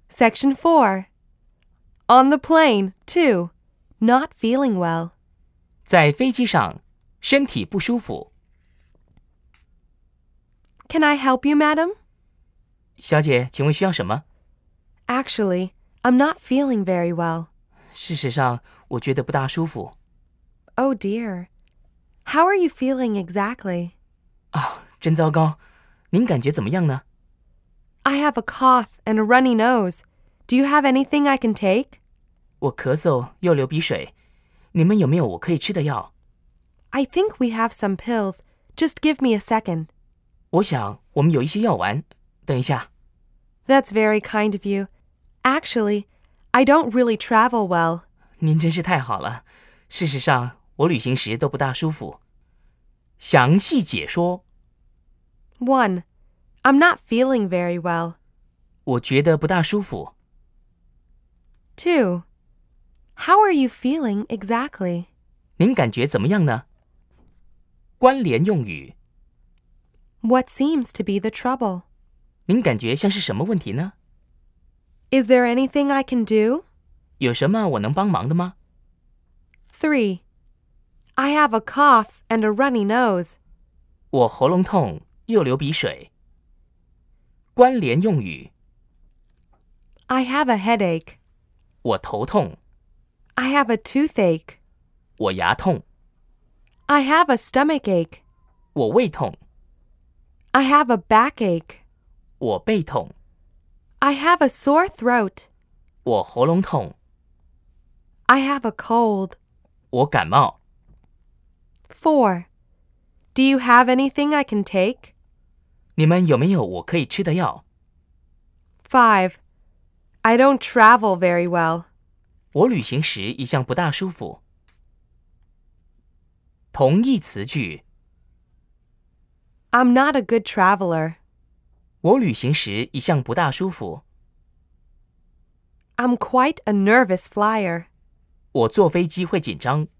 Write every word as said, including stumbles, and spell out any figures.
Section four. On the plane, too. Not feeling well. 在飞机上，身体不舒服。 Can I help you, madam? 小姐，请问需要什么？ Actually, I'm not feeling very well. 事实上，我觉得不大舒服。 Oh dear. How are you feeling exactly? 啊，真糟糕。您感觉怎么样呢？ I have a cough and a runny nose. Do you have anything I can take? 我咳嗽又流鼻水，你们有没有我可以吃的药？ I think we have some pills. Just give me a second. 我想我们有一些药丸。等一下。 That's very kind of you. Actually, I don't really travel well. 您真是太好了。事实上，我旅行时都不大舒服。详细解说。 One, I'm not feeling very well. 我觉得不大舒服。 Two, how are you feeling exactly? 您感觉怎么样呢？关联用语。 What seems to be the trouble? 您感觉像是什么问题呢？ Is there anything I can do? 有什么我能帮忙的吗？ Three, I have a cough and a runny nose. 我喉咙痛又流鼻水。关联用语。 I have a headache. 我头痛。 I have a toothache. 我牙痛。 I have a stomachache. 我胃痛。 I have a backache. 我背痛。 I have a sore throat. 我喉咙痛。 I have a cold. 我感冒。 Four, do you have anything I can take? 你们有没有我可以吃的药？ Five, I don't travel very well. 我旅行时一向不大舒服。同义词句。 I'm not a good traveler. 我旅行时一向不大舒服。 I'm quite a nervous flyer. 我坐飞机会紧张。